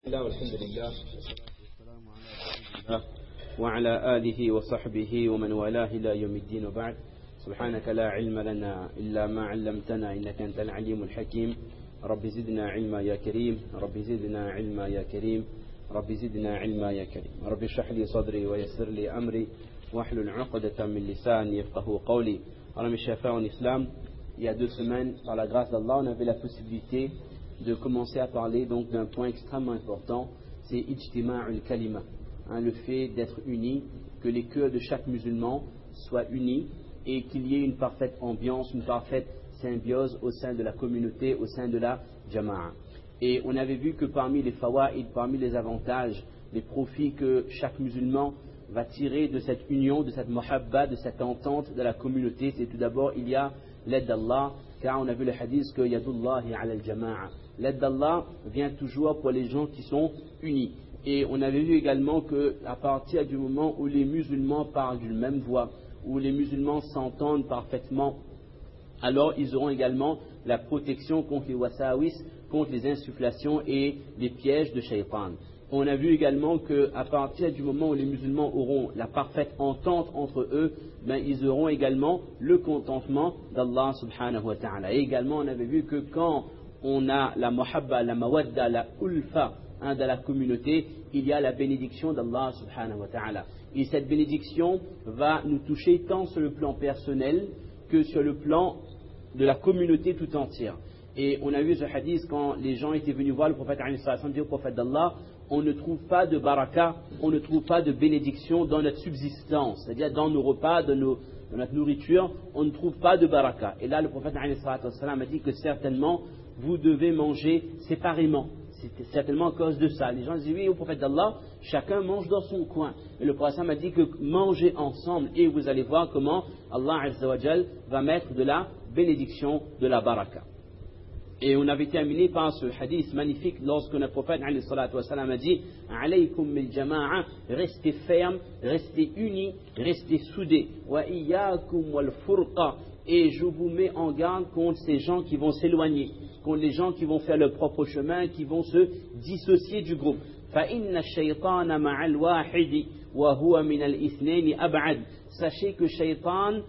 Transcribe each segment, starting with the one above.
الله والحمد لله والسلام على رسول الله وعلى آله وصحبه ومن والاه إلى يوم الدين وبعد. سبحانك لا علم لنا إلا ما علمتنا إنك أنت العليم الحكيم. رب زدنا علما يا كريم، رب زدنا علما يا كريم، رب زدنا علما يا كريم. رب اشرح لي صدري ويسر لي أمري واحلل عقدة من لساني يفقهوا قولي. Alors mes chers frères en islam, il y a 2 semaines, par la grâce d'Allah, on avait la possibilité de commencer à parler donc d'un point extrêmement important, c'est ijtima'ul kalima, le fait d'être unis, que les cœurs de chaque musulman soient unis et qu'il y ait une parfaite ambiance, une parfaite symbiose au sein de la communauté, au sein de la jama'a. Et on avait vu que parmi les fawaïd, parmi les avantages, les profits que chaque musulman va tirer de cette union, de cette muhabba, de cette entente de la communauté, c'est tout d'abord il y a l'aide d'Allah, car on a vu le hadith que yadullahi ala al-jama'a. L'aide d'Allah vient toujours pour les gens qui sont unis. Et on avait vu également qu'à partir du moment où les musulmans parlent d'une même voix, où les musulmans s'entendent parfaitement, alors ils auront également la protection contre les wasawis, contre les insufflations et les pièges de shaytan. On a vu également qu'à partir du moment où les musulmans auront la parfaite entente entre eux, ils auront également le contentement d'Allah subhanahu wa ta'ala. Et également on avait vu que quand on a la muhabba, la mawadda, la ulfa de la communauté, il y a la bénédiction d'Allah subhanahu wa ta'ala. Et cette bénédiction va nous toucher tant sur le plan personnel que sur le plan de la communauté tout entière. Et on a vu ce hadith quand les gens étaient venus voir le prophète dit au prophète d'Allah, on ne trouve pas de baraka, on ne trouve pas de bénédiction dans notre subsistance, c'est-à-dire dans nos repas, dans notre nourriture, on ne trouve pas de baraka. Et là le prophète a dit que certainement vous devez manger séparément. C'était certainement à cause de ça. Les gens disaient oui au prophète d'Allah, chacun mange dans son coin. Et le prophète a dit que mangez ensemble et vous allez voir comment Allah Azza wa Jal va mettre de la bénédiction, de la baraka. Et on avait terminé par ce hadith magnifique lorsque le prophète a dit alaykum bil jama'a, restez fermes, restez unis, restez soudés. Wa iyyakum wal furqa, et je vous mets en garde contre ces gens qui vont s'éloigner, contre les gens qui vont faire leur propre chemin, qui vont se dissocier du groupe. Fa inna ash-shaytana ma'al wahidi wa huwa min al-ithnayn ab'ad. Sachez que Shaytan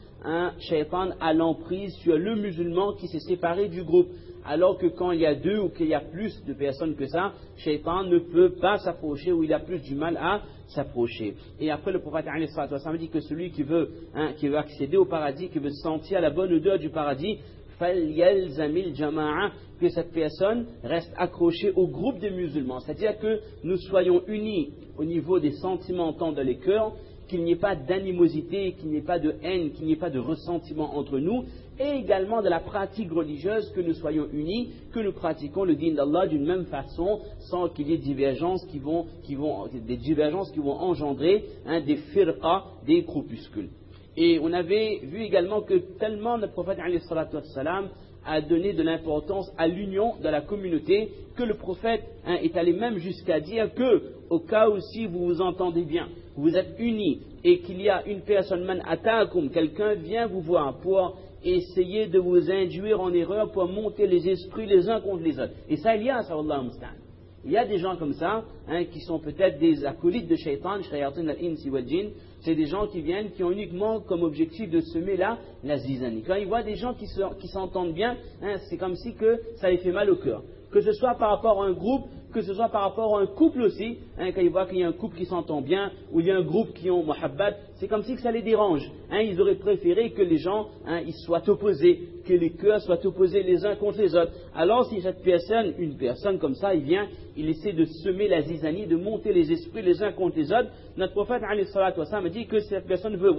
a l'emprise sur le musulman qui s'est séparé du groupe. Alors que quand il y a 2 ou qu'il y a plus de personnes que ça, Shaytan ne peut pas s'approcher ou il a plus du mal à s'approcher. Et après le prophète a dit que celui qui veut accéder au paradis, qui veut sentir la bonne odeur du paradis, فَلْيَلْزَمِ الْجَمَاعَةِ, que cette personne reste accrochée au groupe des musulmans. C'est-à-dire que nous soyons unis au niveau des sentiments tant dans les cœurs, qu'il n'y ait pas d'animosité, qu'il n'y ait pas de haine, qu'il n'y ait pas de ressentiment entre nous, et également de la pratique religieuse, que nous soyons unis, que nous pratiquons le din d'Allah d'une même façon, sans qu'il y ait des divergences qui vont engendrer des firqa, des groupuscules. Et on avait vu également que tellement le prophète a donné de l'importance à l'union de la communauté, que le prophète est allé même jusqu'à dire que, au cas où si vous vous entendez bien, vous êtes unis, et qu'il y a une personne, man atakum, quelqu'un vient vous voir pour essayer de vous induire en erreur, pour monter les esprits les uns contre les autres. Et ça, il y a, sallallahu mustaan. Il y a des gens comme ça, qui sont peut-être des acolytes de shaitan, shayatin al-insi wal jinn. C'est des gens qui viennent, qui ont uniquement comme objectif de semer la zizanie. Quand ils voient des gens qui s'entendent bien, c'est comme si que ça les fait mal au cœur. Que ce soit par rapport à un groupe, que ce soit par rapport à un couple aussi, quand ils voient qu'il y a un couple qui s'entend bien, ou il y a un groupe qui ont muhabbat, c'est comme si que ça les dérange. Ils auraient préféré que les gens ils soient opposés, que les cœurs soient opposés les uns contre les autres. Alors si cette personne, une personne comme ça, il vient, il essaie de semer la zizanie, de monter les esprits les uns contre les autres, notre prophète a dit que cette personne veut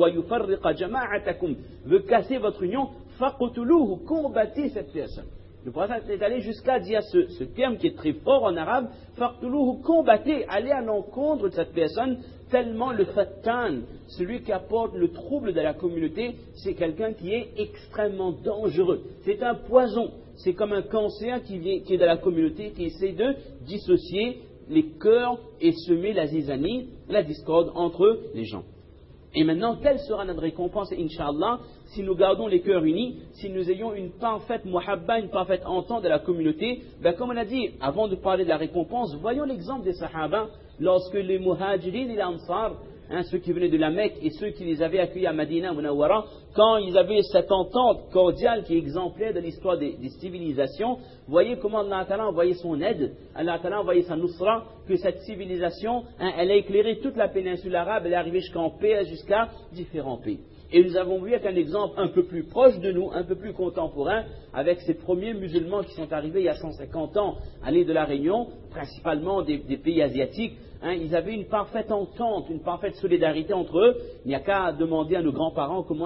casser votre union, faqtuluhu, combattez cette personne. Le prophète est allé jusqu'à dire ce terme qui est très fort en arabe, faqtuluhu, combattez, allez à l'encontre de cette personne, tellement le fattan, celui qui apporte le trouble de la communauté, c'est quelqu'un qui est extrêmement dangereux. C'est un poison, c'est comme un cancer qui est de la communauté, qui essaie de dissocier les cœurs et semer la zizanie, la discorde entre les gens. Et maintenant, quelle sera notre récompense, Inch'Allah, si nous gardons les cœurs unis, si nous ayons une parfaite muhabba, une parfaite entente de la communauté? Comme on a dit, avant de parler de la récompense, voyons l'exemple des Sahaba, lorsque les Muhajirin et les Ansar, ceux qui venaient de la Mecque et ceux qui les avaient accueillis à Madina, Munawwara, quand ils avaient cette entente cordiale qui est exemplaire de l'histoire des civilisations, voyez comment Allah Ta'ala a envoyé son aide, Allah Ta'ala a envoyé sa nusra, que cette civilisation, elle a éclairé toute la péninsule arabe, elle est arrivée jusqu'en paix, jusqu'à différents pays. Et nous avons vu avec un exemple un peu plus proche de nous, un peu plus contemporain, avec ces premiers musulmans qui sont arrivés il y a 150 ans à l'île de la Réunion, principalement des pays asiatiques. Ils avaient une parfaite entente, une parfaite solidarité entre eux. Il n'y a qu'à demander à nos grands-parents comment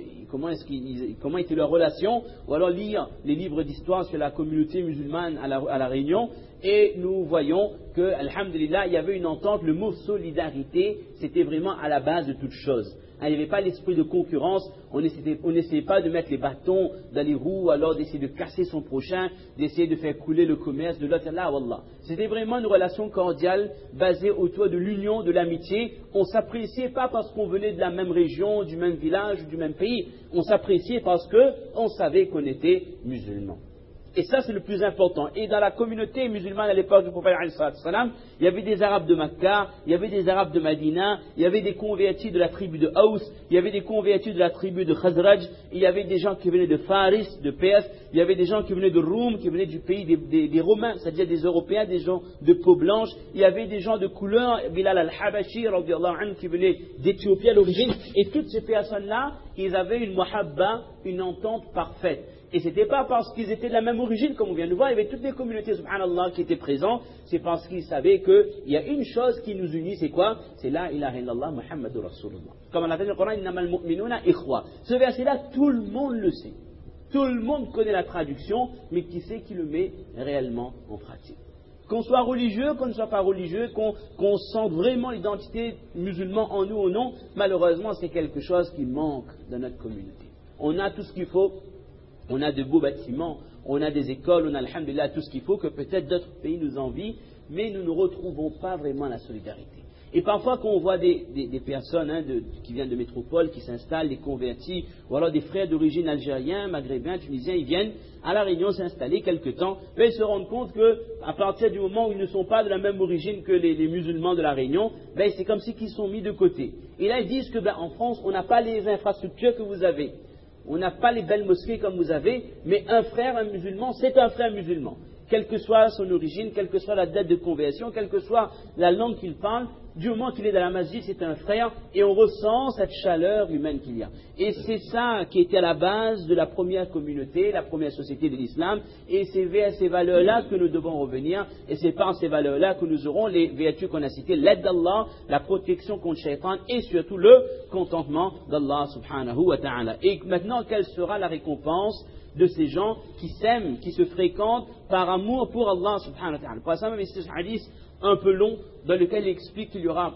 était leur relation, ou alors lire les livres d'histoire sur la communauté musulmane à la Réunion. Et nous voyons que, alhamdulillah, il y avait une entente. Le mot solidarité, c'était vraiment à la base de toute chose. Il n'y avait pas l'esprit de concurrence, on n'essayait pas de mettre les bâtons dans les roues, alors d'essayer de casser son prochain, d'essayer de faire couler le commerce de l'autre. Là, wallah. C'était vraiment une relation cordiale, basée autour de l'union, de l'amitié. On ne s'appréciait pas parce qu'on venait de la même région, du même village, du même pays. On s'appréciait parce qu'on savait qu'on était musulmans. Et ça, c'est le plus important. Et dans la communauté musulmane à l'époque du prophète, il y avait des Arabes de Makkah, il y avait des Arabes de Madina, il y avait des convertis de la tribu de Haus, il y avait des convertis de la tribu de Khazraj, il y avait des gens qui venaient de Faris, de Perse, il y avait des gens qui venaient de Roum, qui venaient du pays des Romains, c'est-à-dire des Européens, des gens de peau blanche, il y avait des gens de couleur, Bilal al-Habashi, qui venaient d'Éthiopie à l'origine, et toutes ces personnes-là, ils avaient une muhabba, une entente parfaite. Et ce n'était pas parce qu'ils étaient de la même origine, comme on vient de voir, il y avait toutes les communautés, subhanallah, qui étaient présentes, c'est parce qu'ils savaient qu'il y a une chose qui nous unit, c'est quoi? C'est la ilaha illallah Muhammadur Rasulullah. Comme on a dit dans le Coran, innamal mu'minuna ikhwa. Ce verset-là, tout le monde le sait. Tout le monde connaît la traduction, mais qui sait qui le met réellement en pratique? Qu'on soit religieux, qu'on ne soit pas religieux, qu'on sente vraiment l'identité musulmane en nous ou non, malheureusement, c'est quelque chose qui manque dans notre communauté. On a tout ce qu'il faut. On a de beaux bâtiments, on a des écoles, on a, alhamdulillah, tout ce qu'il faut, que peut-être d'autres pays nous envient, mais nous ne retrouvons pas vraiment la solidarité. Et parfois, quand on voit des personnes qui viennent de métropole, qui s'installent, des convertis, ou alors des frères d'origine algériens, maghrébins, tunisiens, ils viennent à la Réunion s'installer quelque temps, mais ils se rendent compte qu'à partir du moment où ils ne sont pas de la même origine que les musulmans de la Réunion, c'est comme si ils sont mis de côté. Et là, ils disent qu'en France, on n'a pas les infrastructures que vous avez. On n'a pas les belles mosquées comme vous avez, mais un frère, un musulman, c'est un frère musulman. Quelle que soit son origine, quelle que soit la date de conversion, quelle que soit la langue qu'il parle, du moment qu'il est dans la masjid, c'est un frère, et on ressent cette chaleur humaine qu'il y a. Et c'est ça qui était à la base de la première communauté, la première société de l'islam, et c'est vers ces valeurs-là que nous devons revenir, et c'est par ces valeurs-là que nous aurons les vertus qu'on a citées, l'aide d'Allah, la protection contre le shaitan, et surtout le contentement d'Allah subhanahu wa ta'ala. Et maintenant, quelle sera la récompense de ces gens qui s'aiment, qui se fréquentent par amour pour Allah subhanahu wa ta'ala? Pour ça même, c'est un hadith un peu long dans lequel il explique qu'il y aura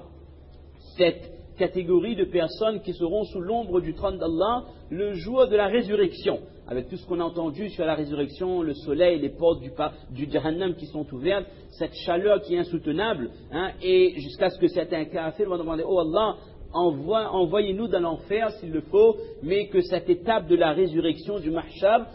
cette catégorie de personnes qui seront sous l'ombre du trône d'Allah le jour de la résurrection. Avec tout ce qu'on a entendu sur la résurrection, le soleil, les portes du Jahannam qui sont ouvertes, cette chaleur qui est insoutenable, et jusqu'à ce que certains kafirs vont demander: oh Allah, envoyez-nous dans l'enfer s'il le faut, mais que cette étape de la résurrection du mahshar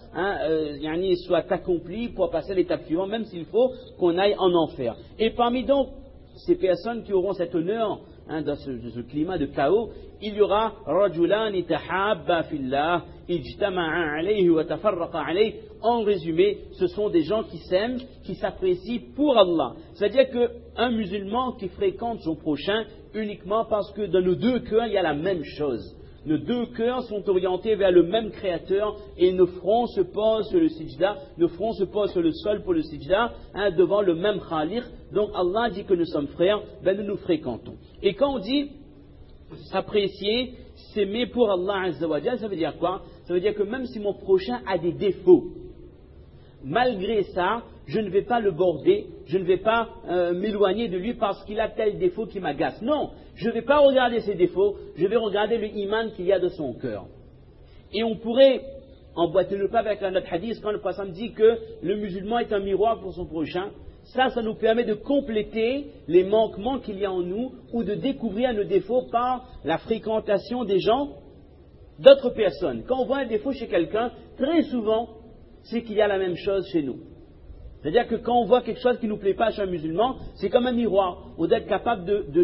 soit accomplie pour passer à l'étape suivante, même s'il faut qu'on aille en enfer. Et parmi donc ces personnes qui auront cet honneur dans ce climat de chaos, il y aura rajulan tahabba fillah ijtama'a alayhi wa tafarraqa alayhi. En résumé, ce sont des gens qui s'aiment, qui s'apprécient pour Allah. C'est-à-dire qu'un musulman qui fréquente son prochain uniquement parce que dans nos deux cœurs, il y a la même chose. Nos deux cœurs sont orientés vers le même créateur et nos fronts se posent sur le sijda, nos fronts se posent sur le sol pour le sijda, devant le même khaliq. Donc Allah dit que nous sommes frères, nous nous fréquentons. Et quand on dit s'apprécier, s'aimer pour Allah Azza wa Jal, ça veut dire quoi? Ça veut dire que même si mon prochain a des défauts, malgré ça, je ne vais pas le border, je ne vais pas m'éloigner de lui parce qu'il a tel défaut qui m'agace. Non, je ne vais pas regarder ses défauts, je vais regarder le iman qu'il y a de son cœur. Et on pourrait emboîter le pas avec un autre hadith quand le prophète dit que le musulman est un miroir pour son prochain. ça nous permet de compléter les manquements qu'il y a en nous ou de découvrir nos défauts par la fréquentation des gens, d'autres personnes. Quand on voit un défaut chez quelqu'un, très souvent, c'est qu'il y a la même chose chez nous. C'est-à-dire que quand on voit quelque chose qui ne nous plaît pas chez un musulman, c'est comme un miroir. On doit être capable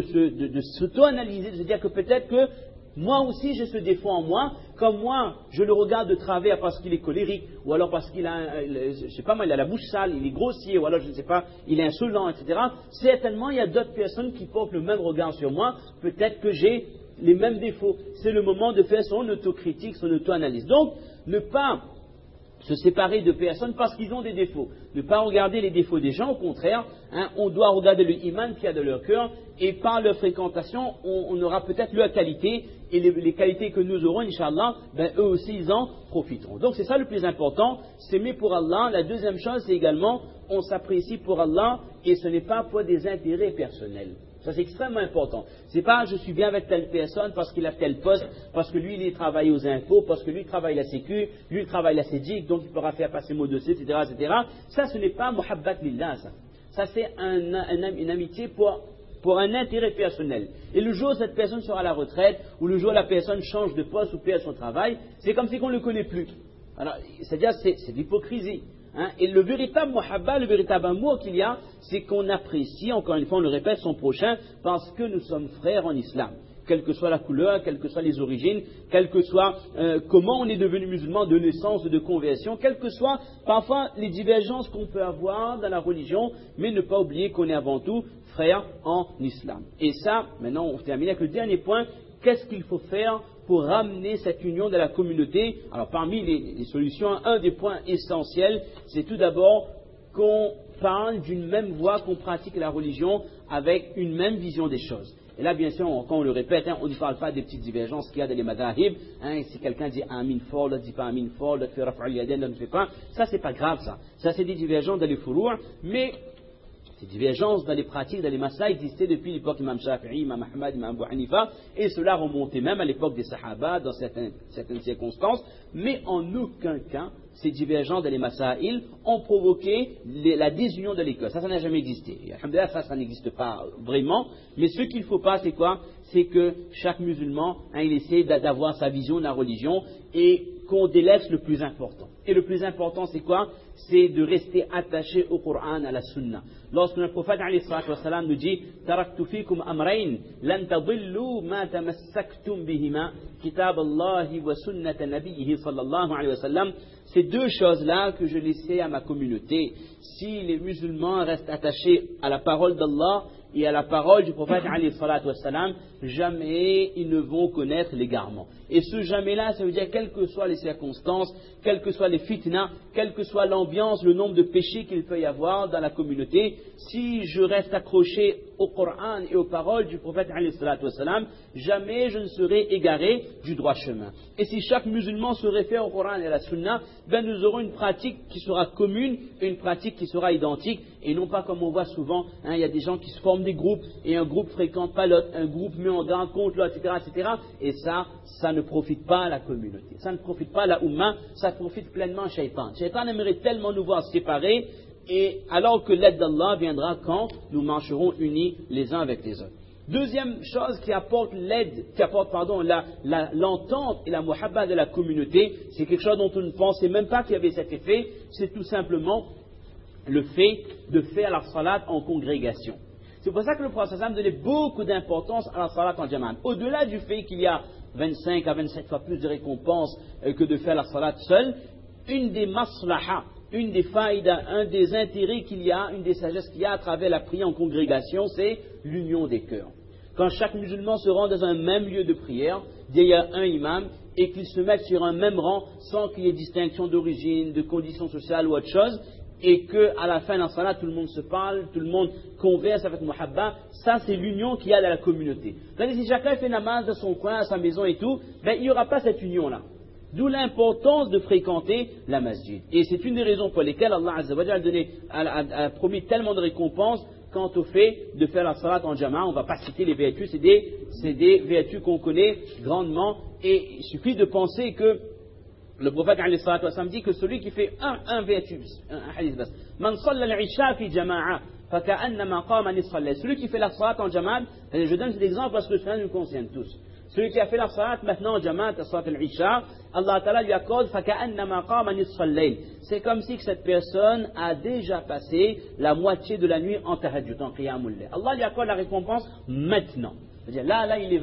de s'auto-analyser, de se dire que peut-être que moi aussi j'ai ce défaut en moi, comme moi je le regarde de travers parce qu'il est colérique, ou alors parce qu'il a, je sais pas moi, il a la bouche sale, il est grossier, ou alors je ne sais pas, il est insolent, etc. Certainement il y a d'autres personnes qui portent le même regard sur moi, peut-être que j'ai les mêmes défauts. C'est le moment de faire son autocritique, son auto-analyse. Donc, ne pas se séparer de personnes parce qu'ils ont des défauts. Ne pas regarder les défauts des gens, au contraire, on doit regarder le iman qu'il y a dans leur cœur, et par leur fréquentation, on aura peut-être leur qualité, et les qualités que nous aurons, Inch'Allah, eux aussi ils en profiteront. Donc c'est ça le plus important, s'aimer pour Allah. La deuxième chose, c'est également, on s'apprécie pour Allah, et ce n'est pas pour des intérêts personnels. Ça c'est extrêmement important. C'est pas je suis bien avec telle personne parce qu'il a tel poste, parce que lui il travaille aux impôts, parce que lui il travaille la sécu, lui il travaille la sédique, donc il pourra faire passer mot dossier, etc., etc. Ça ce n'est pas muhabbat lillah, ça. Ça c'est une amitié pour un intérêt personnel. Et le jour où cette personne sera à la retraite, ou le jour où la personne change de poste ou perd son travail, c'est comme si on ne le connaît plus. Alors, c'est-à-dire c'est de l'hypocrisie. Et le véritable muhabba, le véritable amour qu'il y a, c'est qu'on apprécie, encore une fois on le répète, son prochain, parce que nous sommes frères en islam. Quelle que soit la couleur, quelles que soient les origines, quel que soit comment on est devenu musulman de naissance ou de conversion, quelles que soient parfois les divergences qu'on peut avoir dans la religion, mais ne pas oublier qu'on est avant tout frères en islam. Et ça, maintenant on termine avec le dernier point, qu'est-ce qu'il faut faire pour ramener cette union de la communauté? Alors parmi les solutions, un des points essentiels, c'est tout d'abord qu'on parle d'une même voix, qu'on pratique la religion avec une même vision des choses. Et là, bien sûr, quand on le répète, on ne parle pas des petites divergences qu'il y a dans les madahib. Si quelqu'un dit amin fort, l'autre ne dit pas amin fort, l'autre fait raf'al yadayn, l'autre ne fait pas. Ça, c'est pas grave, ça. Ça, c'est des divergences dans les furu', mais ces divergences dans les pratiques, dans les maslas existaient depuis l'époque d'Imam Shafi'i, Imam Ahmad, Imam Abu Hanifa, et cela remontait même à l'époque des Sahaba dans certaines circonstances, mais en aucun cas, ces divergences dans les masaïl ont provoqué la désunion de l'école. Ça n'a jamais existé. Et alhamdoulilah, ça n'existe pas vraiment, mais ce qu'il ne faut pas, c'est quoi? C'est que chaque musulman, il essaie d'avoir sa vision de la religion et qu'on délaisse le plus important. Et le plus important, c'est quoi? C'est de rester attaché au Coran, à la Sunna. Lorsque le prophète nous dit Taraktu fikum amrayn lan tadillu ma tamassaktum bihima kitab Allah wa sunnata nabiyhi sallallahu alayhi wa sallam. Ces deux choses-là que je laissais à ma communauté, si les musulmans restent attachés à la parole d'Allah et à la parole du prophète alayhi salatu wassalam, jamais ils ne vont connaître l'égarement. Et ce jamais-là, ça veut dire quelles que soient les circonstances, quelles que soient les fitnas, quelle que soit l'ambiance, le nombre de péchés qu'il peut y avoir dans la communauté, si je reste accroché au Coran et aux paroles du prophète alayhi salatu wassalam, jamais je ne serai égaré du droit chemin. Et si chaque musulman se réfère au Coran et à la Sunna, nous aurons une pratique qui sera commune et une pratique qui sera identique, et non pas comme on voit souvent, il y a des gens qui se forment des groupes, et un groupe fréquente pas l'autre, un groupe met en garde contre l'autre, etc., et ça ne profite pas à la communauté, ça ne profite pas à la Ummah, ça profite pleinement à Shaitan. Shaitan aimerait tellement nous voir séparés, et alors que l'aide d'Allah viendra quand nous marcherons unis les uns avec les autres. Deuxième chose qui apporte l'entente et la muhabba de la communauté, c'est quelque chose dont on ne pensait même pas qu'il y avait cet effet, c'est tout simplement le fait de faire la salat en congrégation. C'est pour ça que le prophète donnait beaucoup d'importance à la salat en jama'at. Au-delà du fait qu'il y a 25 à 27 fois plus de récompenses que de faire la salat seul, une des maslaha, une des faïdas, un des intérêts qu'il y a, une des sagesses qu'il y a à travers la prière en congrégation, c'est l'union des cœurs. Quand chaque musulman se rend dans un même lieu de prière, derrière un imam, et qu'ils se mettent sur un même rang, sans qu'il y ait distinction d'origine, de conditions sociales ou autre chose, et qu'à la fin de la salat, tout le monde se parle, tout le monde converse avec muhabba, ça c'est l'union qu'il y a dans la communauté. C'est-à-dire si chacun fait namaz dans son coin, à sa maison et tout, il n'y aura pas cette union-là. D'où l'importance de fréquenter la masjid. Et c'est une des raisons pour lesquelles Allah Azza wa Jalla a promis tellement de récompenses quant au fait de faire la salat en jama'a. On ne va pas citer les vertus, c'est des vertus qu'on connaît grandement. Et il suffit de penser que le prophète alayhi salatu wa sallam dit que celui qui fait un vertu, un hadith bas, man salla al-isha fi jama'a, فَكَأَنَّمَا قَامَ نِصْفَ اللَّيْلِ. Celui qui fait la salat en Jamaat, je donne cet exemple parce que cela nous concerne tous. Celui qui a fait la salat maintenant en Jamaat, la salat al-Isha, Allah Ta'ala lui accorde فَكَأَنَّمَا قَامَ نِصْفَ اللَّيْلِ. C'est comme si cette personne a déjà passé la moitié de la nuit en tahajjud, en qiyamul layl. Allah lui accorde la récompense maintenant. C'est-à-dire là, il est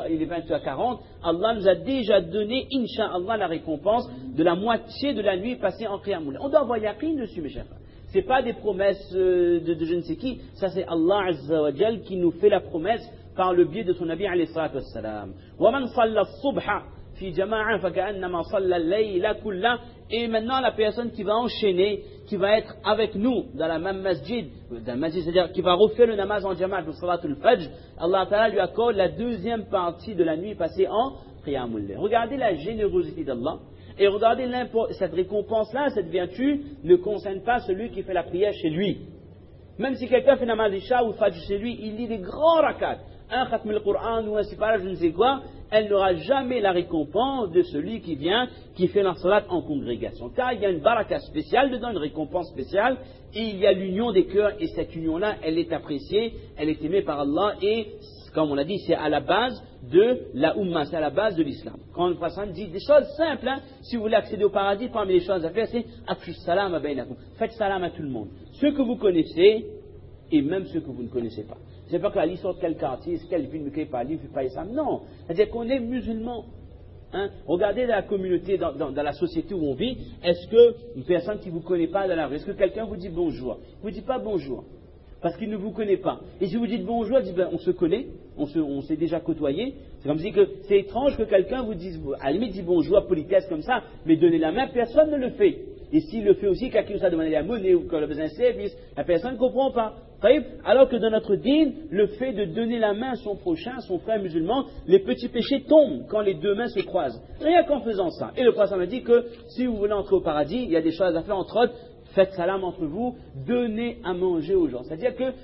20h40, Allah nous a déjà donné, Inch'Allah, la récompense de la moitié de la nuit passée en qiyamul layl. On doit avoir yaqin dessus, mes chers frères. Ce n'est pas des promesses de je ne sais qui, ça c'est Allah Azza wa Jal qui nous fait la promesse par le biais de son Nabi alayhi salatu wassalam. وَمَنْ صَلَّى الصُّبْحَ فِي جَمَاعًا فَكَأَنَّمَا صَلَّى اللَّيْلَ كُلَّهُ. Et maintenant la personne qui va enchaîner, qui va être avec nous dans la même masjid, c'est-à-dire qui va refaire le namaz en jamaat, le salatul fajr, Allah Ta'ala lui accorde la deuxième partie de la nuit passée en qiyamul layl. Regardez la générosité d'Allah. Et regardez cette récompense-là, cette vertu ne concerne pas celui qui fait la prière chez lui. Même si quelqu'un fait namaz isha ou fajr chez lui, il lit des grands rakats, un khatm al-Qur'an ou un sipara, je ne sais quoi, elle n'aura jamais la récompense de celui qui vient, qui fait la salat en congrégation. Car il y a une baraka spéciale dedans, une récompense spéciale, et il y a l'union des cœurs, et cette union-là, elle est appréciée, elle est aimée par Allah, et comme on l'a dit, c'est à la base de la Ummah, c'est à la base de l'islam. Quand le prophète dit des choses simples, si vous voulez accéder au paradis, parmi les choses à faire, c'est Afshu salam bainakum. Faites salam à tout le monde. Ceux que vous connaissez, et même ceux que vous ne connaissez pas. C'est pas que la liste de quel quartier, quelle ville, quel pays, pas Islam. Non. C'est-à-dire qu'on est musulman. Regardez la communauté, dans la société où on vit, est-ce qu'une personne qui ne vous connaît pas dans la rue, est-ce que quelqu'un vous dit bonjour? Vous ne dites pas bonjour. Parce qu'il ne vous connaît pas. Et si vous dites bonjour, il dit on se connaît, on s'est déjà côtoyé. C'est comme si que c'est étrange que quelqu'un vous dise, à la limite dit bonjour, politesse comme ça, mais donner la main, personne ne le fait. Et s'il le fait aussi, quelqu'un nous a demandé la monnaie ou qu'on a besoin d'un service, la personne ne comprend pas. Alors que dans notre dîne, le fait de donner la main à son prochain, à son frère musulman, les petits péchés tombent quand les deux mains se croisent. Rien qu'en faisant ça. Et le prophète m'a dit que si vous voulez entrer au paradis, il y a des choses à faire, entre autres, faites salam entre vous, donnez à manger aux gens. C'est-à-dire que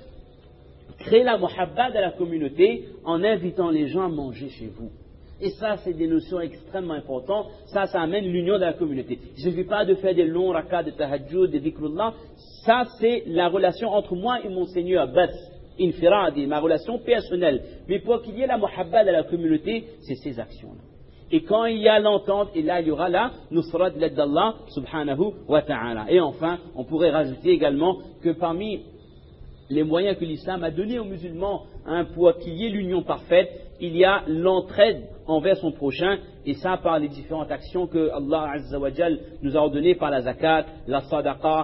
créez la muhabba de la communauté en invitant les gens à manger chez vous. Et ça, c'est des notions extrêmement importantes. Ça amène l'union de la communauté. Il ne suffit pas de faire des longs rakats de tahajjud, de dhikrullah. Ça, c'est la relation entre moi et mon Seigneur, bas, infiradi, ma relation personnelle. Mais pour qu'il y ait la muhabba de la communauté, c'est ces actions-là. Et quand il y a l'entente, et là il y aura la nusrat l'aide d'Allah subhanahu wa ta'ala. Et enfin, on pourrait rajouter également que parmi les moyens que l'islam a donnés aux musulmans pour qu'il y ait l'union parfaite, il y a l'entraide envers son prochain, et ça par les différentes actions que Allah Azza wa Jal nous a ordonnées par la zakat, la sadaqa,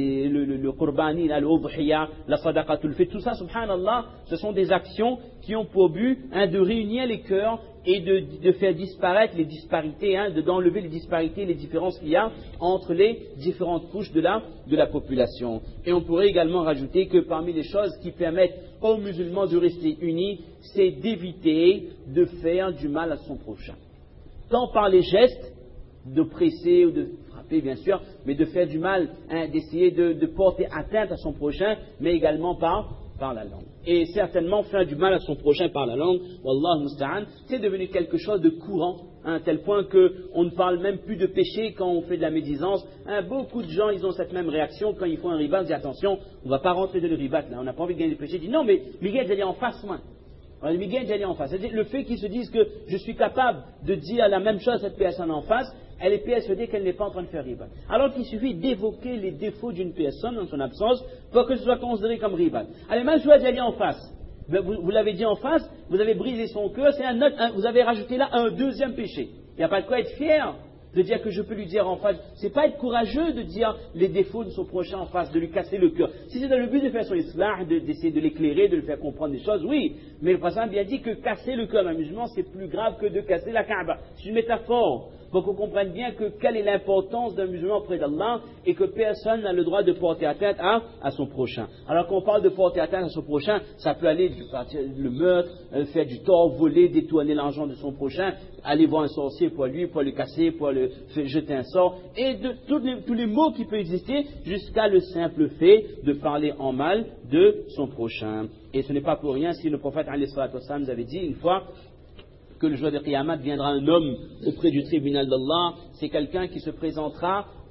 le qurbani, l'udhiyya, la sadaqatul fitr, tout ça, subhanallah, ce sont des actions qui ont pour but de réunir les cœurs et de faire disparaître les disparités, d'enlever les disparités, les différences qu'il y a entre les différentes couches de la population. Et on pourrait également rajouter que parmi les choses qui permettent aux musulmans de rester unis, c'est d'éviter de faire du mal à son prochain. Tant par les gestes, de presser ou de frapper bien sûr, mais de faire du mal, d'essayer de porter atteinte à son prochain, mais également par la langue. Et certainement faire du mal à son prochain par la langue, wallahu musta'an, c'est devenu quelque chose de courant, à un tel point qu'on ne parle même plus de péché quand on fait de la médisance. Beaucoup de gens, ils ont cette même réaction quand ils font un ribat, ils disent attention, on ne va pas rentrer dans le ribat là, on n'a pas envie de gagner du péché. Ils disent non mais Miguel, j'allais en face moi. C'est-à-dire le fait qu'ils se disent que je suis capable de dire la même chose à cette personne en face, elle est persuadée qu'elle n'est pas en train de faire ribat. Alors qu'il suffit d'évoquer les défauts d'une personne en son absence pour que ce soit considéré comme ribat. Allez, même choix d'y aller en face. Vous l'avez dit en face, vous avez brisé son cœur, vous avez rajouté là un deuxième péché. Il n'y a pas de quoi être fier de dire que je peux lui dire en face. C'est pas être courageux de dire les défauts de son prochain en face, de lui casser le cœur. Si c'est dans le but de faire son islah, d'essayer de l'éclairer, de lui faire comprendre des choses, oui. Mais le prophète a bien dit que casser le cœur d'un musulman, c'est plus grave que de casser la Kaaba. C'est une métaphore. Pour qu'on comprenne bien que quelle est l'importance d'un musulman auprès d'Allah et que personne n'a le droit de porter atteinte à son prochain. Alors qu'on parle de porter atteinte à son prochain, ça peut aller du le meurtre, faire du tort, voler, détourner l'argent de son prochain, aller voir un sorcier pour le casser, pour le jeter un sort, et de tous les mots qui peuvent exister jusqu'à le simple fait de parler en mal de son prochain. Et ce n'est pas pour rien si le prophète alayhi salatu wassalam nous avait dit une fois que le jour de Qiyamah viendra un homme auprès du tribunal d'Allah, c'est quelqu'un qui se présentera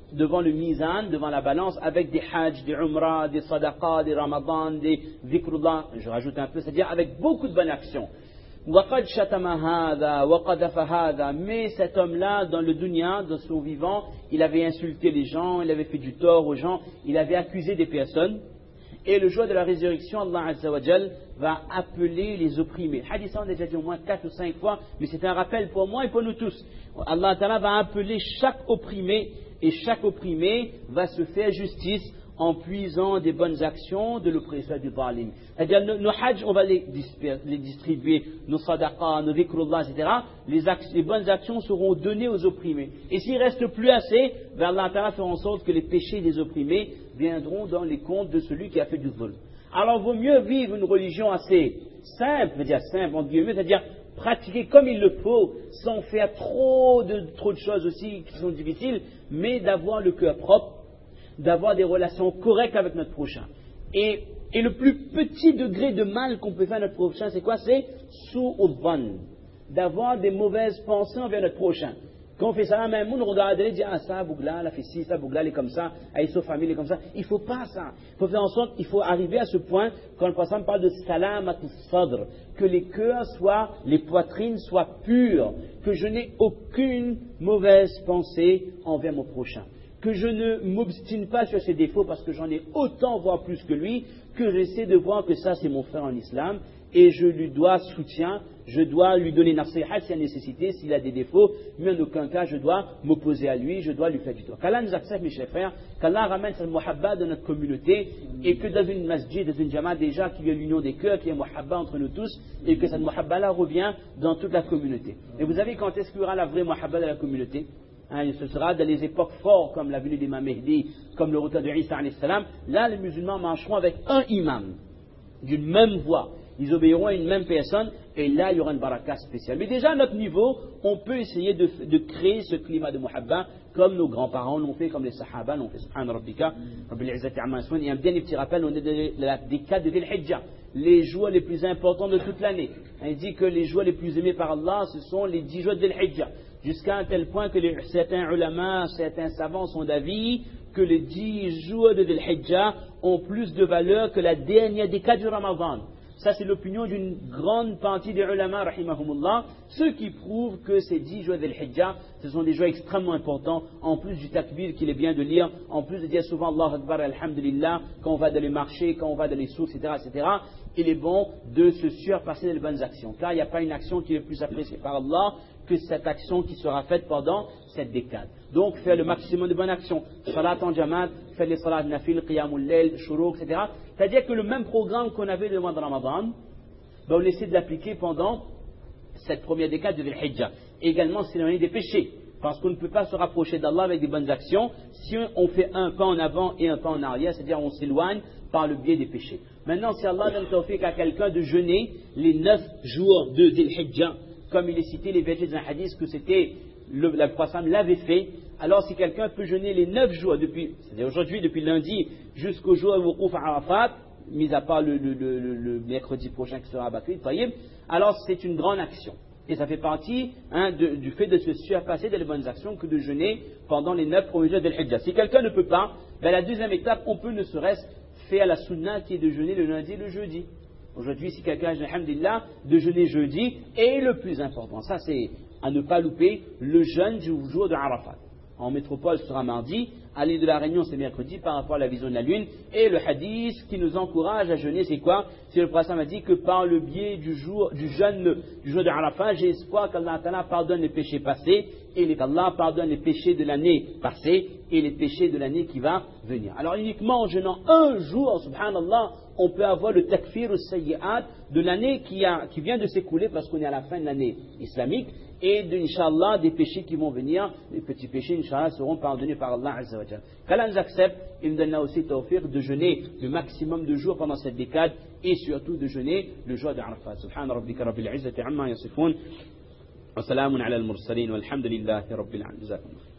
devant le mizan, devant la balance, avec des hajj, des umrah, des sadaqah, des ramadan, des dhikrullah, je rajoute un peu, c'est-à-dire avec beaucoup de bonnes actions. وَقَدْ شَتَمَ هَذَا وَقَذَفَ هَذَا. Mais cet homme-là, dans le dunya, dans son vivant, il avait insulté les gens, il avait fait du tort aux gens, il avait accusé des personnes. Et le jour de la résurrection, Allah Azza wa Jal va appeler les opprimés. Hadith, on a déjà dit au moins 4 ou 5 fois, mais c'est un rappel pour moi et pour nous tous. Allah Ta'ala va appeler chaque opprimé, et chaque opprimé va se faire justice en puisant des bonnes actions de l'oppresseur du Dhalim. C'est-à-dire, nos hajj, on va les distribuer, nos sadaqah, nos dhikrullah, etc. Les bonnes actions seront données aux opprimés. Et s'il ne reste plus assez, Allah Ta'ala fera en sorte que les péchés des opprimés viendront dans les comptes de celui qui a fait du dhulm. Alors, il vaut mieux vivre une religion assez simple, entre guillemets, c'est-à-dire pratiquer comme il le faut, sans faire trop de choses aussi qui sont difficiles, mais d'avoir le cœur propre, d'avoir des relations correctes avec notre prochain. Et le plus petit degré de mal qu'on peut faire à notre prochain, c'est quoi? C'est su'udhan, d'avoir des mauvaises pensées envers notre prochain. Quand on fait ça, même on regarde et dit, ah ça, Bougla, elle a fait ci, ça, Bougla, elle est comme ça, sa famille, elle est comme ça. Il ne faut pas ça. Il faut faire en sorte, il faut arriver à ce point, quand le prophète parle de salamatu sadr, que les cœurs soient, les poitrines soient pures, que je n'ai aucune mauvaise pensée envers mon prochain, que je ne m'obstine pas sur ses défauts parce que j'en ai autant, voire plus que lui, que j'essaie de voir que ça c'est mon frère en islam et je lui dois soutien, je dois lui donner nasihat s'il y a nécessité, s'il a des défauts, mais en aucun cas je dois m'opposer à lui, je dois lui faire du tort. Qu'Allah nous accepte, mes chers frères, qu'Allah ramène cette muhabba dans notre communauté et que dans une masjid, dans une jamaat déjà, qu'il y ait l'union des cœurs, qu'il y ait muhabba entre nous tous et que cette muhabba-là revient dans toute la communauté. Et vous savez quand est-ce qu'il y aura la vraie muhabba dans la communauté? Ce sera dans les époques fortes comme la venue d'Imam Mehdi, comme le retour de Isa alayhi salam. Là, les musulmans marcheront avec un imam, d'une même voix. Ils obéiront à une même personne, et là, il y aura une baraka spéciale. Mais déjà, à notre niveau, on peut essayer de créer ce climat de muhabba, comme nos grands-parents l'ont fait, comme les sahaba l'ont fait. Subhana rabbika, rabbil izzati amma yasifun. Et un dernier petit rappel, on est des cas de Dhul Hijjah, les jours les plus importants de toute l'année. Il dit que les jours les plus aimés par Allah, ce sont les 10 jours de Dhul Hijjah. Jusqu'à un tel point que certains ulama, certains savants sont d'avis que les 10 jours de Dhul Hijjah ont plus de valeur que la dernière décade du Ramadan. Ça, c'est l'opinion d'une grande partie des ulama, rahimahumullah, ceux qui prouvent que ces 10 jours d'Al Hijjah, ce sont des jours extrêmement importants, en plus du takbir qu'il est bien de lire, en plus de dire souvent Allah Akbar, Alhamdulillah, quand on va dans les marchés, quand on va dans les sources, etc., il est bon de se surpasser dans les bonnes actions. Car il n'y a pas une action qui est plus appréciée par Allah que cette action qui sera faite pendant cette décade. Donc, faire le maximum de bonnes actions. Salat en jamaat, faire les salat nafil, qiyamul layl, shuruk, etc. C'est-à-dire que le même programme qu'on avait le mois de Ramadan, ben on essaie de l'appliquer pendant cette première décade de Dhul Hijjah. Également, s'éloigner des péchés. Parce qu'on ne peut pas se rapprocher d'Allah avec des bonnes actions si on fait un pas en avant et un pas en arrière, c'est-à-dire on s'éloigne par le biais des péchés. Maintenant, si Allah donne tawfiq à quelqu'un de jeûner les 9 jours de Dhul Hijjah, comme il est cité les versets d'un hadith que c'était le prophète l'avait fait, alors si quelqu'un peut jeûner les 9 jours, c'est-à-dire aujourd'hui, depuis lundi jusqu'au jour où Wuquf à Arafat, mis à part le mercredi prochain qui sera abattu, alors c'est une grande action. Et ça fait partie du fait de se surpasser dans les bonnes actions que de jeûner pendant les 9 premiers jours de l'Hijjah. Si quelqu'un ne peut pas, ben la deuxième étape, on peut ne serait-ce faire la sunna qui est de jeûner le lundi et le jeudi. Aujourd'hui, si quelqu'un a, alhamdulillah, de jeûner jeudi, et le plus important, ça c'est à ne pas louper, le jeûne du jour de Arafat. En métropole, ce sera mardi, à l'île de la Réunion, c'est mercredi par rapport à la vision de la lune. Et le hadith qui nous encourage à jeûner, c'est quoi? C'est le prophète m'a dit que par le biais du jeûne du jour de Arafat, j'ai espoir qu'Allah Ta'ala pardonne les péchés passés, et qu'Allah pardonne les péchés de l'année passée, et les péchés de l'année qui va venir. Alors uniquement en jeûnant un jour, subhanallah, on peut avoir le takfir ou sayyi'at de l'année qui vient de s'écouler parce qu'on est à la fin de l'année islamique, et Inch'Allah des péchés qui vont venir, les petits péchés Inch'Allah seront pardonnés par Allah Azza wa Jalla. Qu'Allah nous accepte, il nous donne là aussi tawfiq de jeûner le maximum de jours pendant cette décade et surtout de jeûner le jour d'Arafat. Subhana rabbika rabbil izzati amma yasifun wa salamun ala al-mursalin walhamdulillahi rabbil alamin.